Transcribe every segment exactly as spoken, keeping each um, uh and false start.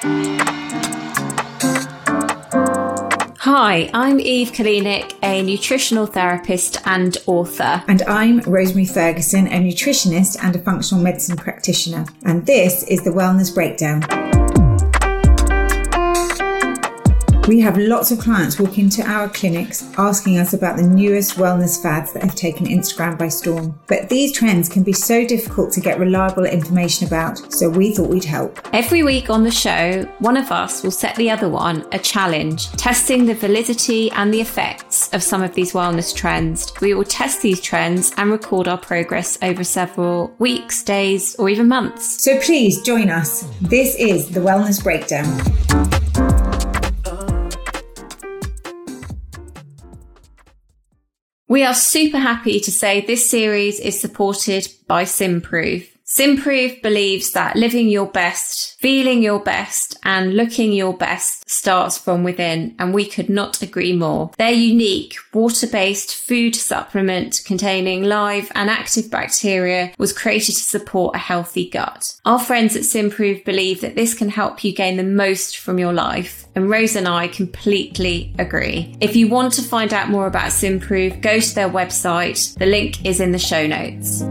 Hi, I'm Eve Kalinick, a nutritional therapist and author. And I'm Rosemary Ferguson, a nutritionist and a functional medicine practitioner. And this is the Wellness Breakdown. We have lots of clients walk into our clinics asking us about the newest wellness fads that have taken Instagram by storm. But these trends can be so difficult to get reliable information about, so we thought we'd help. Every week on the show, one of us will set the other one a challenge, testing the validity and the effects of some of these wellness trends. We will test these trends and record our progress over several weeks, days, or even months. So please join us. This is the Wellness Breakdown. We are super happy to say this series is supported by Simprove. Simprove believes that living your best, feeling your best, and looking your best starts from within, and we could not agree more. Their unique water-based food supplement containing live and active bacteria was created to support a healthy gut. Our friends at Simprove believe that this can help you gain the most from your life, and Rose and I completely agree. If you want to find out more about Simprove, go to their website. The link is in the show notes.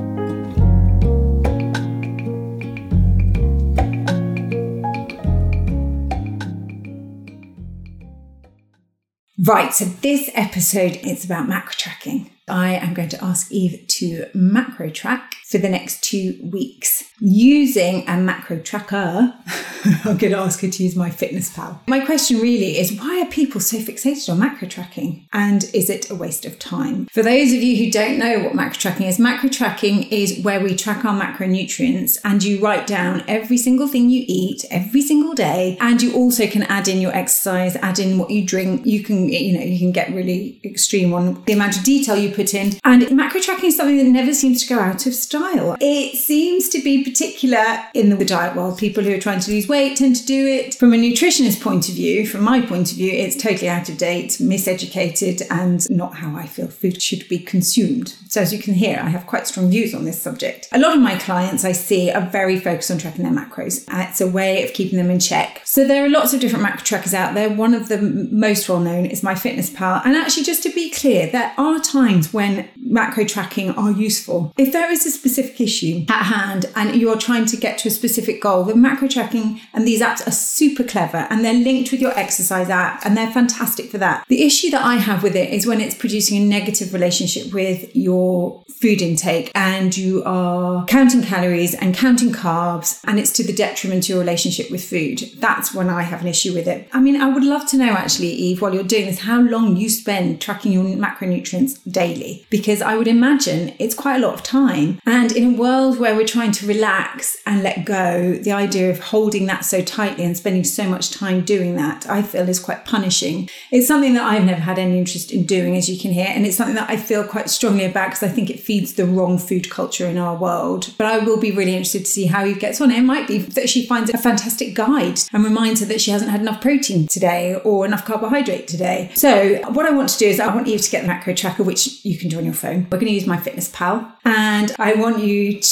Right, so this episode is about macro tracking. I am going to ask Eve to macro track for the next two weeks using a macro tracker. I'm going to ask her to use MyFitnessPal. My question really is, why are people so fixated on macro tracking? And is it a waste of time? For those of you who don't know what macro tracking is, macro tracking is where we track our macronutrients and you write down every single thing you eat every single day. And you also can add in your exercise, add in what you drink. You can, you know, you can get really extreme on the amount of detail you put in. And macro tracking is something that never seems to go out of style. It seems to be particular in the diet world. People who are trying to lose weight tend to do it. From a nutritionist point of view, from my point of view, it's totally out of date, miseducated, and not how I feel food should be consumed. So as you can hear, I have quite strong views on this subject. A lot of my clients I see are very focused on tracking their macros. It's a way of keeping them in check. So there are lots of different macro trackers out there. One of the most well known is MyFitnessPal. And actually, just to be clear, there are times when macro tracking are useful. If there is a specific issue at hand and you're trying to get to a specific goal, then macro tracking and these apps are super clever and they're linked with your exercise app and they're fantastic for that. The issue that I have with it is when it's producing a negative relationship with your food intake and you are counting calories and counting carbs and it's to the detriment to your relationship with food. That's when I have an issue with it. I mean, I would love to know actually, Eve, while you're doing this, how long you spend tracking your macronutrients daily, because I would imagine it's quite a lot of time. And in a world where we're trying to relax and let go, the idea of holding that so tightly and spending so much time doing that, I feel is quite punishing. It's something that I've never had any interest in doing, as you can hear, and it's something that I feel quite strongly about because I think it feeds the wrong food culture in our world. But I will be really interested to see how Eve gets on. It might be that she finds it a fantastic guide and reminds her that she hasn't had enough protein today or enough carbohydrate today. So what I want to do is I want Eve to get the macro tracker, which you can do on your phone. We're going to use MyFitnessPal, and I want you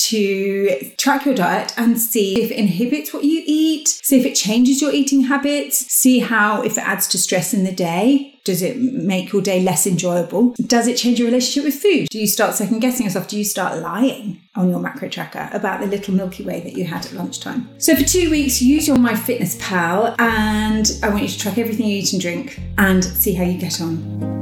to track your diet and see if it inhibits what you eat, see if it changes your eating habits, see how, if it adds to stress in the day. Does it make your day less enjoyable? Does it change your relationship with food? Do you start second guessing yourself? Do you start lying on your macro tracker about the little Milky Way that you had at lunchtime? So for two weeks, use your MyFitnessPal and I want you to track everything you eat and drink and see how you get on.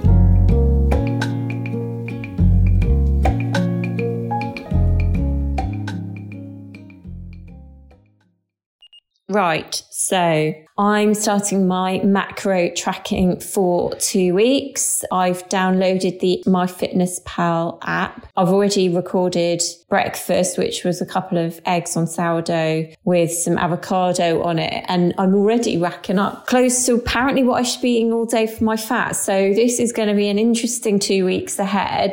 Right, so I'm starting my macro tracking for two weeks. I've downloaded the MyFitnessPal app. I've already recorded breakfast, which was a couple of eggs on sourdough with some avocado on it. And I'm already racking up close to apparently what I should be eating all day for my fat. So this is going to be an interesting two weeks ahead.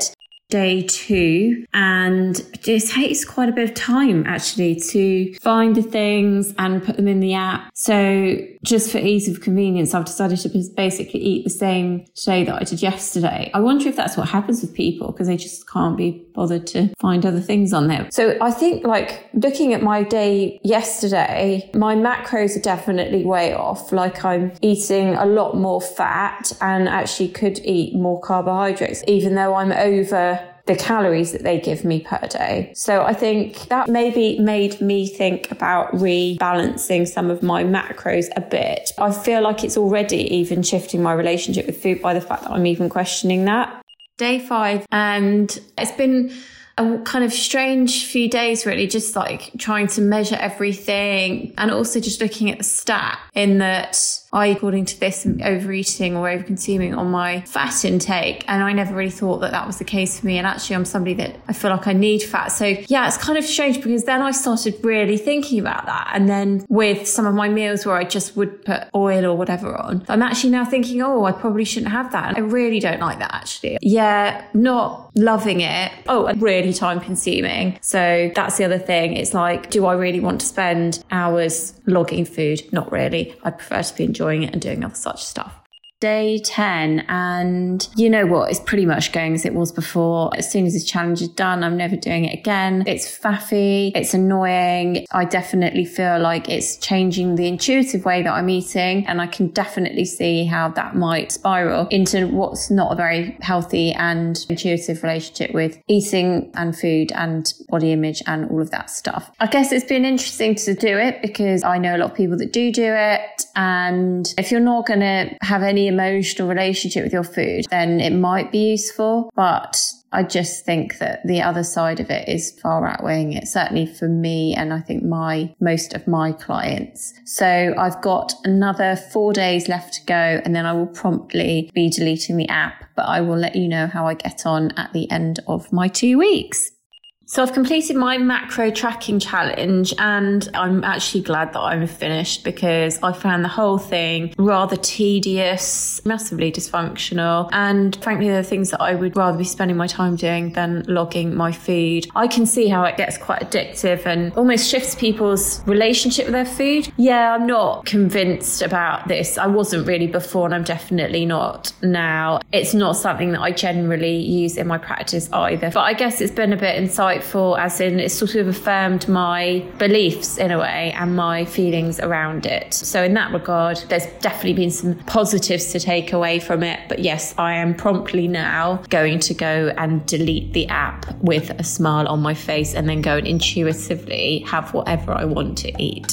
day two, and it takes quite a bit of time actually to find the things and put them in the app. So just for ease of convenience, I've decided to basically eat the same today that I did yesterday. I wonder if that's what happens with people because they just can't be bothered to find other things on there. So I think, like, looking at my day yesterday, my macros are definitely way off. Like, I'm eating a lot more fat and actually could eat more carbohydrates, even though I'm over the calories that they give me per day. So I think that maybe made me think about rebalancing some of my macros a bit. I feel like it's already even shifting my relationship with food by the fact that I'm even questioning that. Day five, and it's been a kind of strange few days, really, just like trying to measure everything and also just looking at the stat in that I, according to this, am overeating or over-consuming on my fat intake. And I never really thought that that was the case for me. And actually, I'm somebody that I feel like I need fat. So yeah, it's kind of strange because then I started really thinking about that. And then with some of my meals where I just would put oil or whatever on, I'm actually now thinking, oh, I probably shouldn't have that. And I really don't like that, actually. Yeah, not loving it. Oh, and really time consuming. So that's the other thing. It's like, do I really want to spend hours logging food? Not really. I'd prefer to be enjoying it and doing other such stuff. Day ten, and you know what, it's pretty much going as it was before. As soon as this challenge is done, I'm never doing it again. It's faffy, it's annoying. I definitely feel like it's changing the intuitive way that I'm eating, and I can definitely see how that might spiral into what's not a very healthy and intuitive relationship with eating and food and body image and all of that stuff. I guess it's been interesting to do it because I know a lot of people that do do it, and if you're not going to have any emotional relationship with your food, then it might be useful. But I just think that the other side of it is far outweighing it, certainly for me and I think my most of my clients. So I've got another four days left to go, and then I will promptly be deleting the app, but I will let you know how I get on at the end of my two weeks. So I've completed my macro tracking challenge, and I'm actually glad that I'm finished because I found the whole thing rather tedious, massively dysfunctional, and frankly, there are things that I would rather be spending my time doing than logging my food. I can see how it gets quite addictive and almost shifts people's relationship with their food. Yeah, I'm not convinced about this. I wasn't really before, and I'm definitely not now. It's not something that I generally use in my practice either, but I guess it's been a bit insightful. As in, it's sort of affirmed my beliefs in a way and my feelings around it. So in that regard, there's definitely been some positives to take away from it. But yes, I am promptly now going to go and delete the app with a smile on my face and then go and intuitively have whatever I want to eat.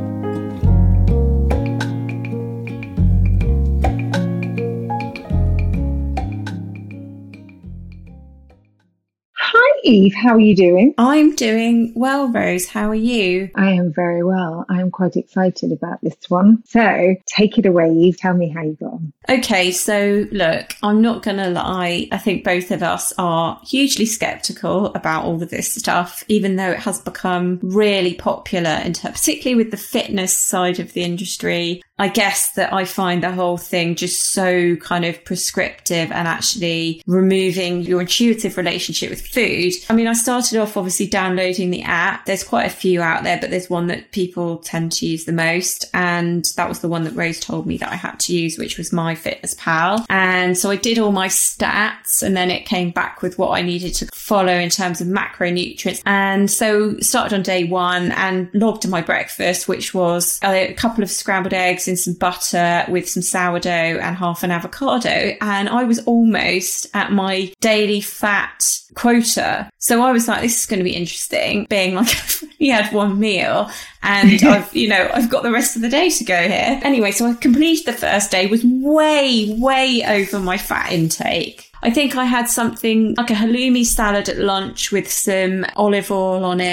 Eve, how are you doing? I'm doing well, Rose. How are you? I am very well. I am quite excited about this one. So take it away, Eve. Tell me how you got on. Okay, so look, I'm not going to lie. I think both of us are hugely sceptical about all of this stuff, even though it has become really popular, in ter- particularly with the fitness side of the industry. I guess that I find the whole thing just so kind of prescriptive and actually removing your intuitive relationship with food. I mean, I started off obviously downloading the app. There's quite a few out there, but there's one that people tend to use the most. And that was the one that Rose told me that I had to use, which was MyFitnessPal. And so I did all my stats, and then it came back with what I needed to follow in terms of macronutrients. And so started on day one and logged my breakfast, which was a couple of scrambled eggs in some butter with some sourdough and half an avocado. And I was almost at my daily fat quota. So I was like, this is going to be interesting, being like, he had one meal and I've, you know, I've got the rest of the day to go here. Anyway, so I completed the first day, was way, way over my fat intake. I think I had something like a halloumi salad at lunch with some olive oil on it.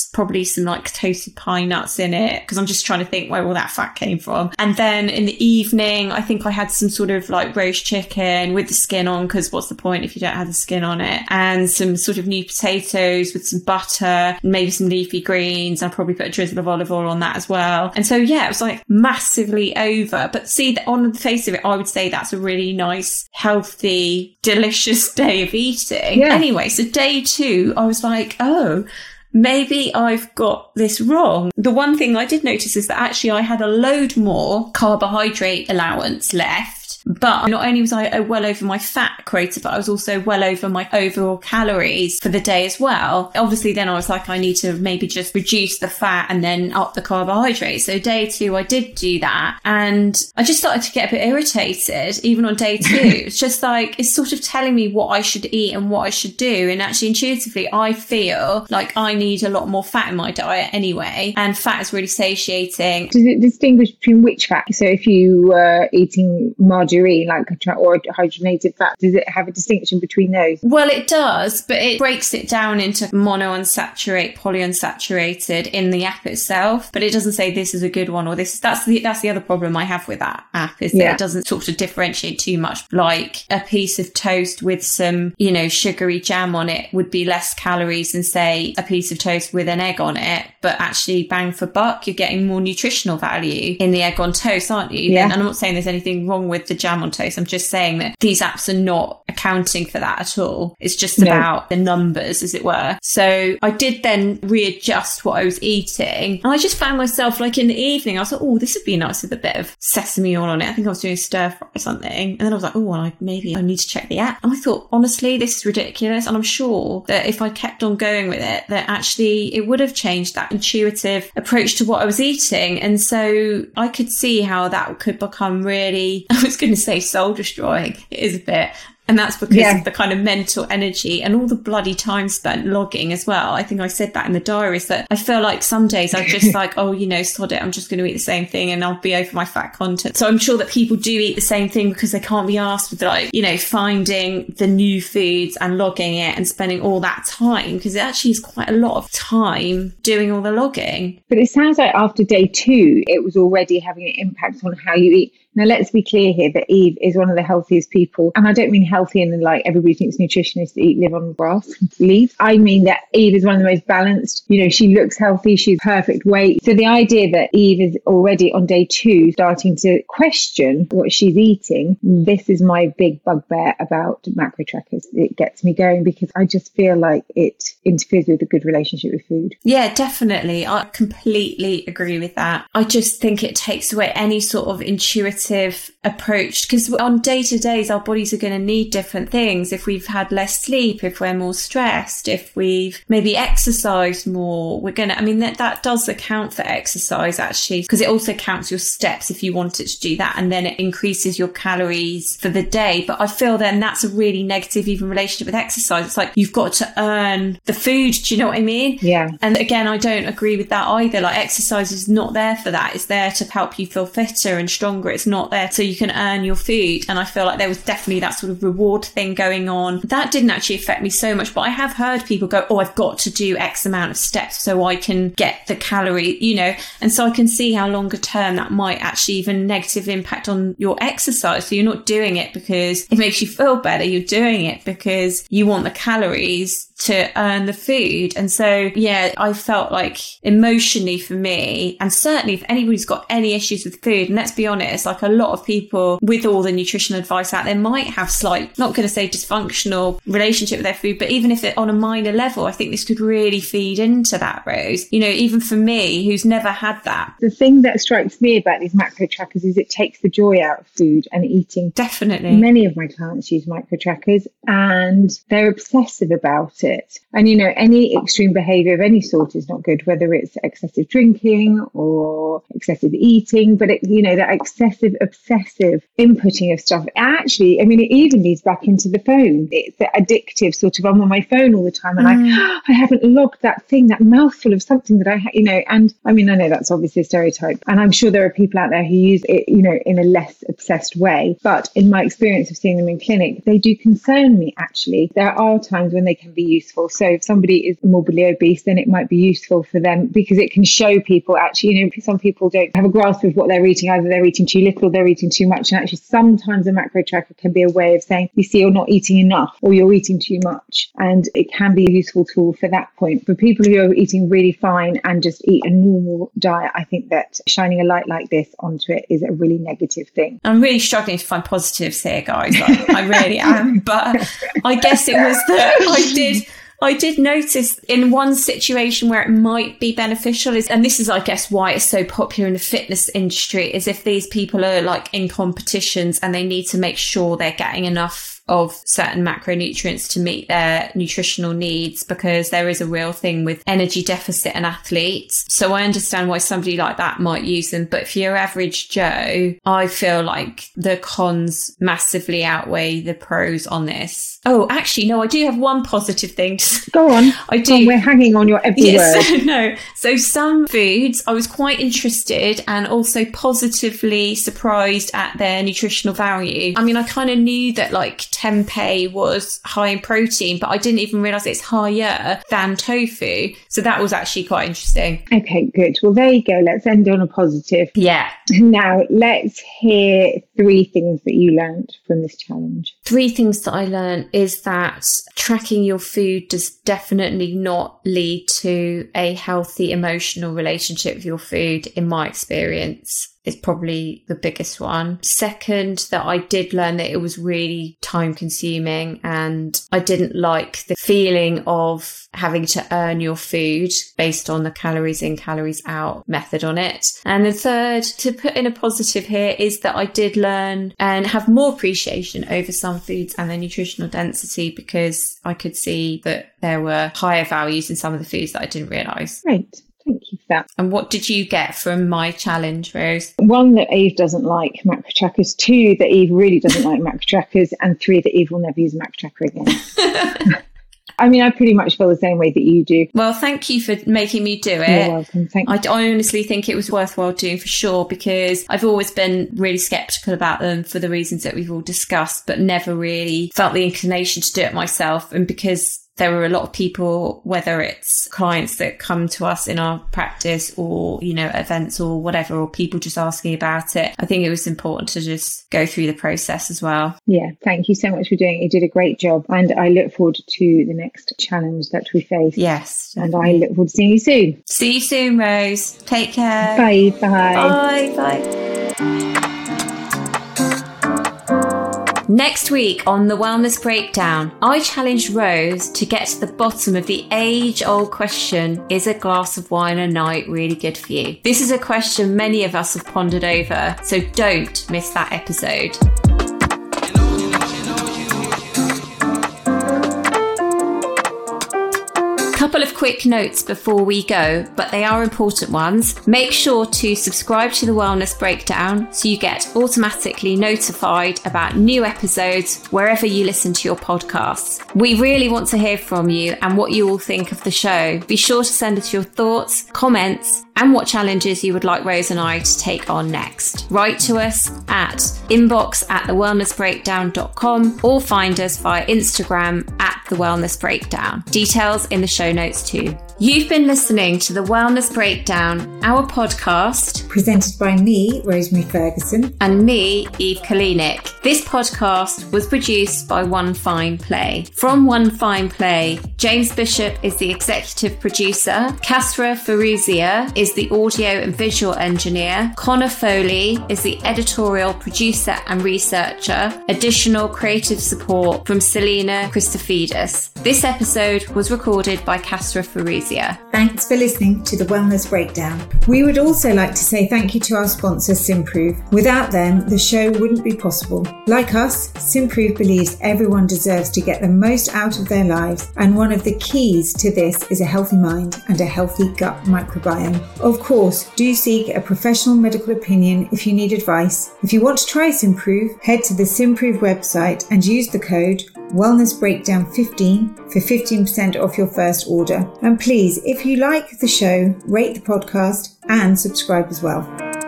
probably some like toasted pine nuts in it, because I'm just trying to think where all that fat came from. And then in the evening, I think I had some sort of like roast chicken with the skin on, because what's the point if you don't have the skin on it? And some sort of new potatoes with some butter, maybe some leafy greens. I'll probably put a drizzle of olive oil on that as well. And so, yeah, it was like massively over. But see, on the face of it, I would say that's a really nice, healthy, delicious day of eating. Yeah. Anyway, so day two, I was like, oh, maybe I've got this wrong. The one thing I did notice is that actually I had a load more carbohydrate allowance left. But not only was I well over my fat quota, but I was also well over my overall calories for the day as well. Obviously, then I was like, I need to maybe just reduce the fat and then up the carbohydrates. So day two, I did do that. And I just started to get a bit irritated, even on day two. It's just like, it's sort of telling me what I should eat and what I should do. And actually, intuitively, I feel like I need a lot more fat in my diet anyway. And fat is really satiating. Does it distinguish between which fat? So if you were uh, eating margarine, like or hydrogenated fat, does it have a distinction between those? Well, it does, but it breaks it down into monounsaturated, polyunsaturated in the app itself. But it doesn't say this is a good one or this. That's the that's the other problem I have with that app, is that yeah. it doesn't sort of differentiate too much. Like a piece of toast with some, you know, sugary jam on it would be less calories than say a piece of toast with an egg on it. But actually, bang for buck, you're getting more nutritional value in the egg on toast, aren't you? Yeah. And I'm not saying there's anything wrong with the jam on toast. I'm just saying that these apps are not accounting for that at all. It's just no. about the numbers, as it were. So I did then readjust what I was eating. And I just found myself like in the evening, I was like, oh, this would be nice with a bit of sesame oil on it. I think I was doing stir fry or something. And then I was like, oh, well, I, maybe I need to check the app. And I thought, honestly, this is ridiculous. And I'm sure that if I kept on going with it, that actually it would have changed that intuitive approach to what I was eating. And so I could see how that could become really, I was going to say soul destroying. It is a bit. And that's because yeah. of the kind of mental energy and all the bloody time spent logging as well. I think I said that in the diaries, that I feel like some days I'm just like, oh, you know, sod it. I'm just going to eat the same thing and I'll be over my fat content. So I'm sure that people do eat the same thing because they can't be asked with like, you know, finding the new foods and logging it and spending all that time, because it actually is quite a lot of time doing all the logging. But it sounds like after day two, it was already having an impact on how you eat. Now, let's be clear here that Eve is one of the healthiest people. And I don't mean healthy in the like everybody thinks nutritionists eat, live on grass, leaf. I mean that Eve is one of the most balanced. You know, she looks healthy. She's perfect weight. So the idea that Eve is already on day two starting to question what she's eating, this is my big bugbear about macro trackers. It gets me going because I just feel like it interferes with a good relationship with food. Yeah, definitely. I completely agree with that. I just think it takes away any sort of intuitive approach, because on day-to-days our bodies are going to need different things. If we've had less sleep, if we're more stressed, if we've maybe exercised more, we're going to, I mean, that, that does account for exercise actually, because it also counts your steps if you wanted to do that, and then it increases your calories for the day. But I feel then that's a really negative even relationship with exercise. It's like you've got to earn the food, do you know what I mean? Yeah. And again, I don't agree with that either. Like exercise is not there for that. It's there to help you feel fitter and stronger. It's not there so you can earn your food. And I feel like there was definitely that sort of reward thing going on. That didn't actually affect me so much, but I have heard people go, oh, I've got to do X amount of steps so I can get the calorie, you know, and so I can see how longer term that might actually even negative impact on your exercise. So you're not doing it because it makes you feel better. You're doing it because you want the calories to earn the food. And so, yeah, I felt like emotionally for me, and certainly if anybody's got any issues with food, and let's be honest, like a lot of people with all the nutritional advice out there might have slight, not going to say dysfunctional relationship with their food, but even if it's on a minor level, I think this could really feed into that, Rose. You know, even for me, who's never had that. The thing that strikes me about these macro trackers is it takes the joy out of food and eating. Definitely. Many of my clients use macro trackers and they're obsessive about it. It. And, you know, any extreme behavior of any sort is not good, whether it's excessive drinking or excessive eating, but, it, you know, that excessive, obsessive inputting of stuff. Actually, I mean, it even leads back into the phone. It's the addictive sort of, I'm on my phone all the time and mm. I, I haven't logged that thing, that mouthful of something that I, ha- you know, and I mean, I know that's obviously a stereotype, and I'm sure there are people out there who use it, you know, in a less obsessed way. But in my experience of seeing them in clinic, they do concern me, actually. There are times when they can be useful. So if somebody is morbidly obese, then it might be useful for them because it can show people, actually, you know, some people don't have a grasp of what they're eating. Either they're eating too little or they're eating too much. And actually, sometimes a macro tracker can be a way of saying, you see, you're not eating enough or you're eating too much. And it can be a useful tool for that point. For people who are eating really fine and just eat a normal diet, I think that shining a light like this onto it is a really negative thing. I'm really struggling to find positives here, guys. Like, I really am. But I guess it was that I did... I did notice in one situation where it might be beneficial is, and this is, I guess, why it's so popular in the fitness industry, is if these people are like in competitions and they need to make sure they're getting enough of certain macronutrients to meet their nutritional needs, because there is a real thing with energy deficit in athletes. So I understand why somebody like that might use them. But for your average Joe, I feel like the cons massively outweigh the pros on this. Oh, actually, no, I do have one positive thing to say. Go on. I do. On, we're hanging on your every yes, word. No. So some foods, I was quite interested and also positively surprised at their nutritional value. I mean, I kind of knew that like tempeh was high in protein, but I didn't even realise it's higher than tofu. So that was actually quite interesting. Okay, good. Well, there you go. Let's end on a positive. Yeah. Now, let's hear three things that you learned from this challenge. Three things that I learned is that tracking your food does definitely not lead to a healthy emotional relationship with your food, in my experience. Is probably the biggest one. Second, that I did learn that it was really time consuming and I didn't like the feeling of having to earn your food based on the calories in, calories out method on it. And the third, to put in a positive here, is that I did learn and have more appreciation over some foods and their nutritional density, because I could see that there were higher values in some of the foods that I didn't realise. Great. Thank you for that. And what did you get from my challenge, Rose? One, that Eve doesn't like macro trackers. Two, that Eve really doesn't like macro trackers. And three, that Eve will never use a macro tracker again. I mean, I pretty much feel the same way that you do. Well, thank you for making me do it. You're welcome. Thank you. I, I honestly think it was worthwhile doing for sure, because I've always been really sceptical about them for the reasons that we've all discussed, but never really felt the inclination to do it myself. And because there were a lot of people, whether it's clients that come to us in our practice or, you know, events or whatever, or people just asking about it, I think it was important to just go through the process as well. Yeah, thank you so much for doing it. You did a great job. And I look forward to the next challenge that we face. Yes. Definitely. And I look forward to seeing you soon. See you soon, Rose. Take care. Bye. Bye. Bye. Bye. Next week on The Wellness Breakdown, I challenged Rose to get to the bottom of the age-old question, is a glass of wine a night really good for you? This is a question many of us have pondered over, so don't miss that episode. Couple of quick notes before we go, but they are important ones. Make sure to subscribe to The Wellness Breakdown so you get automatically notified about new episodes wherever you listen to your podcasts. We really want to hear from you and what you all think of the show. Be sure to send us your thoughts, comments, and what challenges you would like Rose and I to take on next. Write to us at inbox at the wellness breakdown dot com or find us via Instagram at The Wellness Breakdown. Details in the show notes too. You've been listening to The Wellness Breakdown, our podcast, presented by me, Rosemary Ferguson, and me, Eve Kalinik. This podcast was produced by One Fine Play. From One Fine Play, James Bishop is the executive producer, Kasra Faruzia is the audio and visual engineer, Connor Foley is the editorial producer and researcher. Additional creative support from Selena Christofidis. This episode was recorded by Kasra Faruzia. Thanks for listening to The Wellness Breakdown. We would also like to say thank you to our sponsor, Simprove. Without them, the show wouldn't be possible. Like us, Simprove believes everyone deserves to get the most out of their lives and want one of the keys to this is a healthy mind and a healthy gut microbiome. Of course, do seek a professional medical opinion if you need advice. If you want to try Simprove, head to the Simprove website and use the code Wellness Breakdown fifteen for fifteen percent off your first order. And please, if you like the show, rate the podcast and subscribe as well.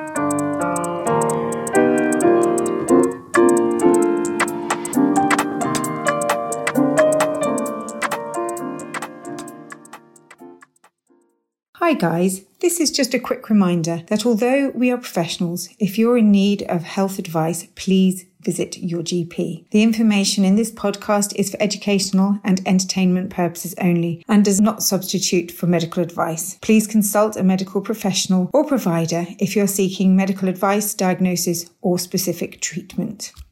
Hi guys, this is just a quick reminder that although we are professionals, if you're in need of health advice, please visit your G P. The information in this podcast is for educational and entertainment purposes only and does not substitute for medical advice. Please consult a medical professional or provider if you're seeking medical advice, diagnosis, or specific treatment.